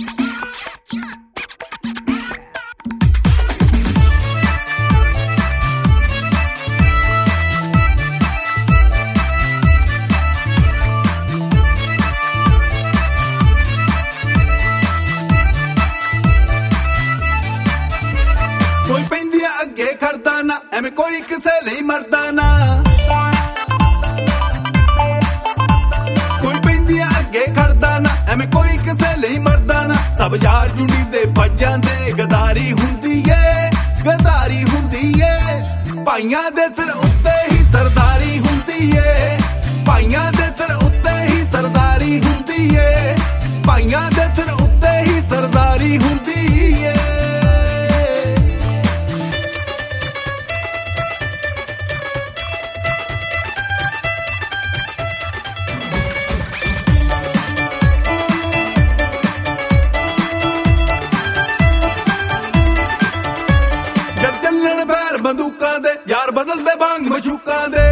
ਕੋਈ ਪੈਂਦੀ ਆ ਅੱਗੇ ਖੜਦਾ ਨਾ, ਐਵੇਂ ਕੋਈ ਕਿਸੇ ਲਈ ਮਰਦਾ ਨਾ। ਕੋਈ ਪੈਂਦੀ ਆ ਅੱਗੇ ਖੜਦਾ ਨਾ, ਐਵੇਂ ਕੋਈ ਕਿਸੇ ਲਈ ਮਰਦਾ ਨਾ। ਸਭ ਯਾਰ ਜੁਨੀ ਦੇ ਭੱਜ ਜਾਂਦੇ, ਗਦਾਰੀ ਹੁੰਦੀ ਏ, ਗਦਾਰੀ ਹੁੰਦੀ ਏ। ਭਾਈਆਂ ਦੇ ਸਿਰ ਉੱਤੇ ਹੀ ਸਰਦਾਰੀ ਹੁੰਦੀ ਏ, ਭਾਈਆਂ ਦੇ ਸਿਰ ਉੱਤੇ ਹੀ ਸਰਦਾਰੀ ਹੁੰਦੀ ਏ, ਭਾਈਆਂ ਦੇ ਸਿਰ ਉੱਤੇ ਹੀ ਸਰਦਾਰੀ ਹੁੰਦੀ ਏ। ਬੰਦੂਕਾਂ ਦੇ ਯਾਰ ਬਦਲਦੇ ਵਾਂਗ ਮਸ਼ੂਕਾਂ ਦੇ,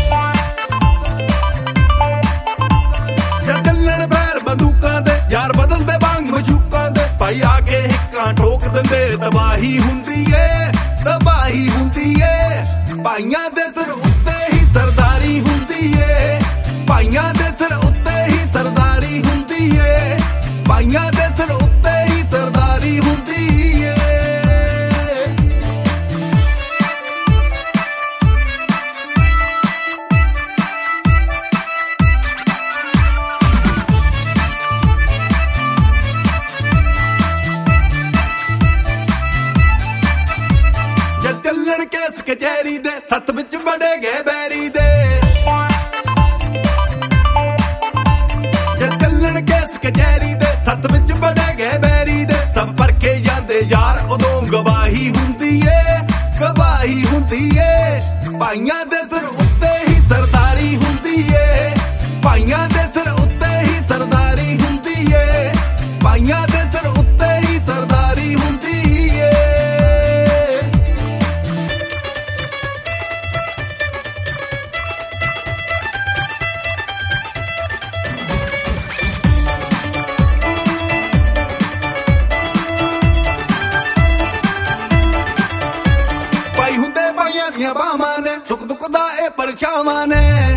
ਚੱਲਣ ਪੈਰ ਬੰਦੂਕਾਂ ਦੇ ਯਾਰ ਬਦਲਦੇ ਵਾਂਗ ਮਸ਼ੂਕਾਂ ਦੇ। ਭਾਈ ਆ ਕੇ ਹਿੱਕਾਂ ਠੋਕ ਦਿੰਦੇ, ਤਬਾਹੀ ਹੁੰਦੀ ਏ, ਤਬਾਹੀ ਹੁੰਦੀ ਏ। ਭਾਈਆਂ ਦੇ ਸਿਰ ਉੱਤੇ ਹੀ ਸਰਦਾਰੀ ਹੁੰਦੀ ਏ, ਭਾਈਆਂ ਦੇ ਸਿਰ ਉੱਤੇ ਹੀ ਸਰਦਾਰੀ ਹੁੰਦੀ ਏ, ਭਾਈਆਂ ਦੇ ਸਿਰ ਉੱਤੇ ਹੀ ਸਰਦਾਰੀ ਹੁੰਦੀ ਏ। ਚੱਲਣ ਕੇਸ ਕਚਹਿਰੀ ਦੇ, ਸੱਤ ਵਿੱਚ ਵੜੇ ਗਏ ਬੈਰੀ ਦੇ। ਚੱਲਣ ਕੇਸ ਕਚਹਿਰੀ ਦੇ, ਸੱਤ ਵਿੱਚ ਵੜੇ ਗਏ ਬੈਰੀ ਦੇ। ਸਭ ਪਰਖੇ ਜਾਂਦੇ ਯਾਰ ਉਦੋਂ ਗਵਾਹੀ ਹੁੰਦੀ ਏ, ਗਵਾਹੀ ਹੁੰਦੀ ਏ। ਭਾਈਆਂ ਦੇ ਸਿਰ ਉੱਤੇ ਹੀ ਸਰਦਾਰੀ ਹੁੰਦੀ ਏ, ਭਾਈਆਂ ਦੇ ਸਿਰ ਉੱਤੇ ਹੀ ਸਰਦਾਰੀ ਹੁੰਦੀ ਏ, ਭਾਈਆਂ ਦੇ ਸਿਰ ਉੱਤੇ ਹੀ ਸਰਦਾਰੀ ਹੁੰਦੀ ਏ। ਭਾਈ ਹੁੰਦੇ ਭਾਈਆਂ ਦੀਆਂ ਬਾਹਾਂ ਨੇ, ਸੁੱਖ ਦੁੱਖ ਦਾ ਇਹ ਪਰਛਾਵਾਂ ਨੇ।